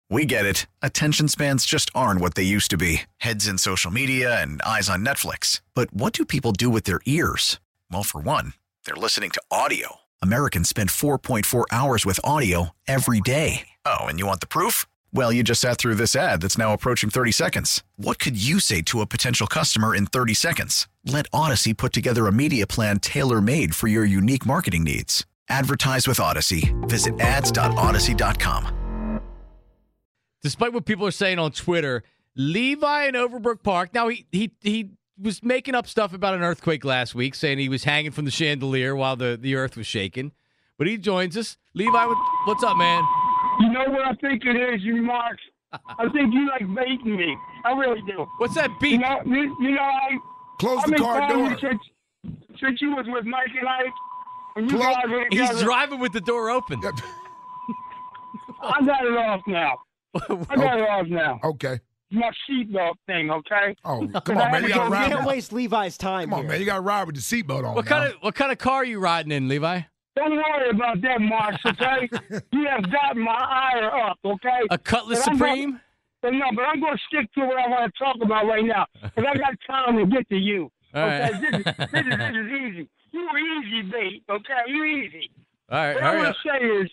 We get it. Attention spans just aren't what they used to be. Heads in social media and eyes on Netflix. But what do people do with their ears? Well, for one, they're listening to audio. Americans spend 4.4 hours with audio every day. Oh, and you want the proof? Well, you just sat through this ad that's now approaching 30 seconds. What could you say to a potential customer in 30 seconds? Let Odyssey put together a media plan tailor-made for your unique marketing needs. Advertise with Odyssey. Visit ads.odyssey.com. Despite what people are saying on Twitter, Levi in Overbrook Park, now he was making up stuff about an earthquake last week, saying he was hanging from the chandelier while the earth was shaking. But he joins us. Levi, what's up, man? You know what I think it is, you marks? I think you like baiting me. I really do. What's that beat? You know, Close the car door. Since you was with Mike and I, when you Close- guys were together, He's driving with the door open. I got it off now. I got it off now. Okay. My seatbelt thing, okay? Oh, come on, man. You got to We ride. can't waste Levi's time. Come on, here. man. You got to ride with the seatbelt on. What kind of car are you riding in, Levi? Don't worry about that, Marks, okay? You have got my ire up, okay? A Cutlass But I'm Supreme? But I'm going to stick to what I want to talk about right now, because I got time to get to you. All Okay, right. this is easy. You easy, bait, okay? You easy. All right, What I hurry want up. to say is,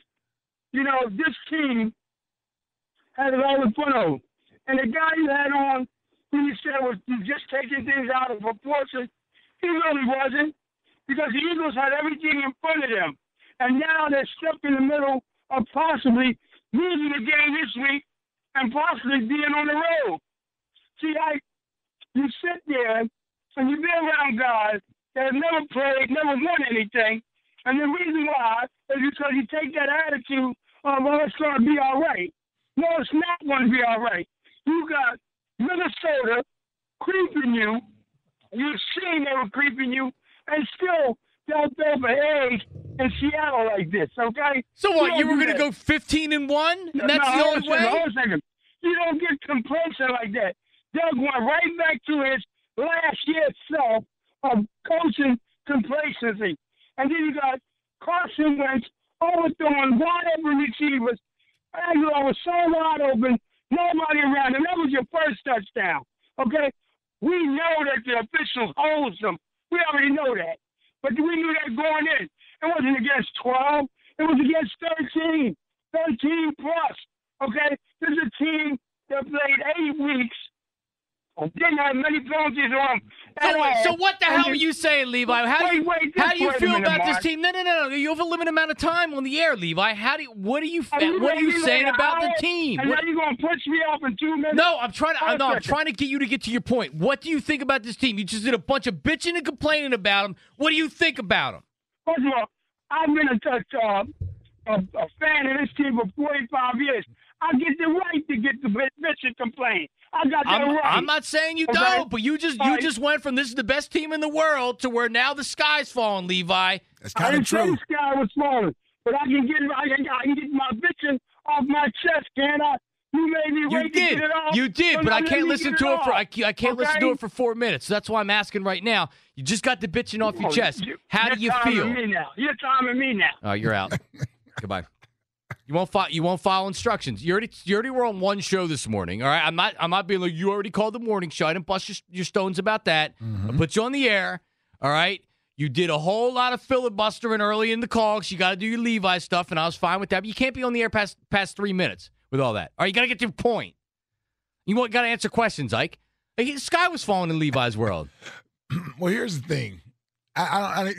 this team had it all in front of them. And the guy you had on, who you said was just taking things out of proportion, he really wasn't, because the Eagles had everything in front of them. And now they're stuck in the middle of possibly losing the game this week and possibly being on the road. See, you sit there and you be around guys that have never played, never won anything, and the reason why is because you take that attitude of, well, it's going to be all right. No, it's not going to be all right. You got Minnesota creeping you. You've seen they were creeping you, and still don't throw for eggs in Seattle like this, okay? So what? You were going to go 15-1, and that's the only way? Hold on a second. You don't get complacent like that. Doug went right back to his last year self of coaching complacency. And then you got Carson Wentz overthrowing wide open receivers. Aguilar was so wide open, nobody around him. That was your first touchdown, okay? We know that the officials hold them. We already know that. But we knew that going in. It wasn't against 12. It was against 13. 13 plus. Okay? This is a team that played 8 weeks. Didn't have many penalties on them. So what the hell are you saying, Levi? How do you feel about this team? No. You have a limited amount of time on the air, Levi. What are you saying about the team? And now you're going to push me off in 2 minutes? No, I'm trying to get you to get to your point. What do you think about this team? You just did a bunch of bitching and complaining about them. What do you think about them? First of all, I've been a fan of this team for 45 years. I get the right to get the bitch and complain. I got that right. I'm not saying you don't, but you just went from this is the best team in the world to where now the sky's falling, Levi. That's I kind of didn't say true. the sky was falling, but I can get my bitching off my chest, can't I? You made me wait to get it off. You did, so but now I let can't me listen get to it for off. I can't listen to it for 4 minutes. So that's why I'm asking right now. You just got the bitching off your chest. How do you feel? You're timing me now. Oh, you're out. Goodbye. You won't follow instructions. You already were on one show this morning. All right, I'm not being like you already called the morning show. I didn't bust your stones about that. I put you on the air. All right. You did a whole lot of filibustering early in the call because you got to do your Levi stuff, and I was fine with that. But you can't be on the air past 3 minutes with all that. All right, you got to get to your point. You got to answer questions, Ike. The sky was falling in Levi's world. Well, here's the thing. I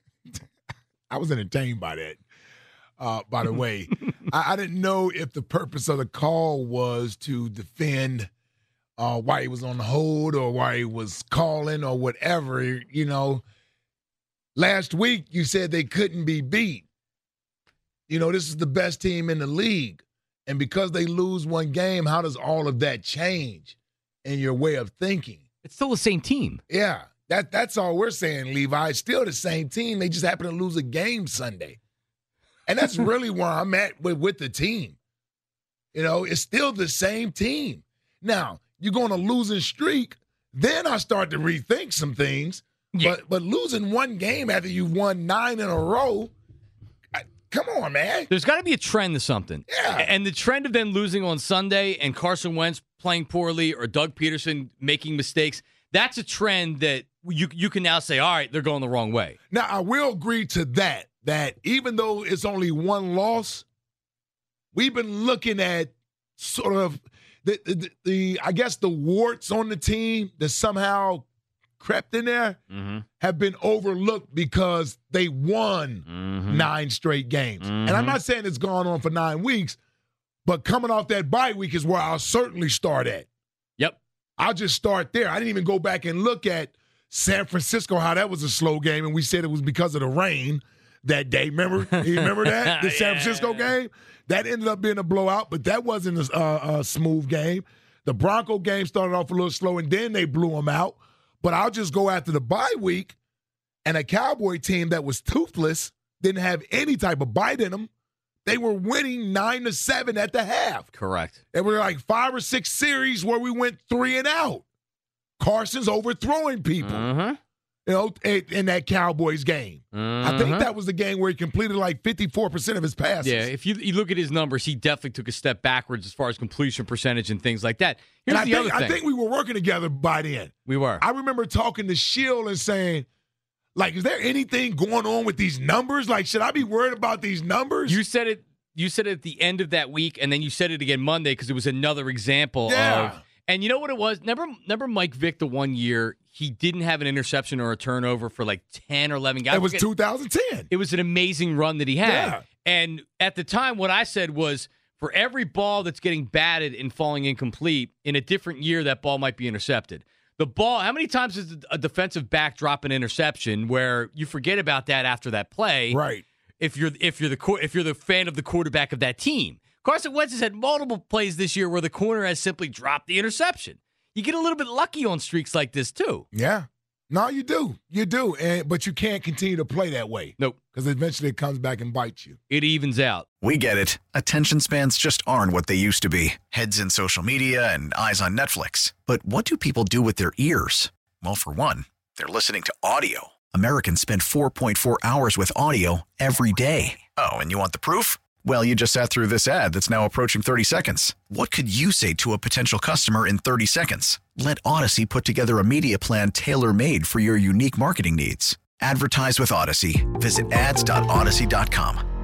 was entertained by that. By the way, I didn't know if the purpose of the call was to defend why he was on the hold or why he was calling or whatever. You know, last week you said they couldn't be beat. You know, this is the best team in the league. And because they lose one game, how does all of that change in your way of thinking? It's still the same team. Yeah, that's all we're saying, Levi. It's still the same team. They just happen to lose a game Sunday. And that's really where I'm at with the team. You know, it's still the same team. Now, you're going on a losing streak, then I start to rethink some things. Yeah. But losing one game after you won 9 in a row, Come on, man. There's got to be a trend to something. Yeah. And the trend of them losing on Sunday and Carson Wentz playing poorly or Doug Peterson making mistakes, that's a trend that you can now say, all right, they're going the wrong way. Now, I will agree to that even though it's only one loss, we've been looking at sort of the I guess the warts on the team that somehow crept in there have been overlooked because they won 9 straight games. And I'm not saying it's gone on for 9 weeks, but coming off that bye week is where I'll certainly start at. Yep. I'll just start there. I didn't even go back and look at San Francisco, how that was a slow game, and we said it was because of the rain that day. Remember? You remember that? The San Francisco game? That ended up being a blowout, but that wasn't a smooth game. The Bronco game started off a little slow, and then they blew them out. But I'll just go after the bye week, and a Cowboy team that was toothless, didn't have any type of bite in them. They were winning 9-7 at the half. Correct. There were like 5 or 6 series where we went 3 and out. Carson's overthrowing people, in that Cowboys game. I think that was the game where he completed like 54% of his passes. Yeah, if you look at his numbers, he definitely took a step backwards as far as completion percentage and things like that. Here's the other thing. I think we were working together by then. We were. I remember talking to Shield and saying, like, is there anything going on with these numbers? Like, should I be worried about these numbers? You said it at the end of that week, and then you said it again Monday because it was another example of. And you know what it was? Remember Mike Vick the one year, he didn't have an interception or a turnover for like 10 or 11 guys. It was 2010. It was an amazing run that he had. Yeah. And at the time, what I said was, for every ball that's getting batted and falling incomplete, in a different year, that ball might be intercepted. The ball, how many times does a defensive back drop an interception where you forget about that after that play? Right. If you're the fan of the quarterback of that team. Carson Wentz has had multiple plays this year where the corner has simply dropped the interception. You get a little bit lucky on streaks like this, too. Yeah. No, you do. You do. But you can't continue to play that way. Nope. Because eventually it comes back and bites you. It evens out. We get it. Attention spans just aren't what they used to be. Heads in social media and eyes on Netflix. But what do people do with their ears? Well, for one, they're listening to audio. Americans spend 4.4 hours with audio every day. Oh, and you want the proof? Well, you just sat through this ad that's now approaching 30 seconds. What could you say to a potential customer in 30 seconds? Let Odyssey put together a media plan tailor-made for your unique marketing needs. Advertise with Odyssey. Visit ads.odyssey.com.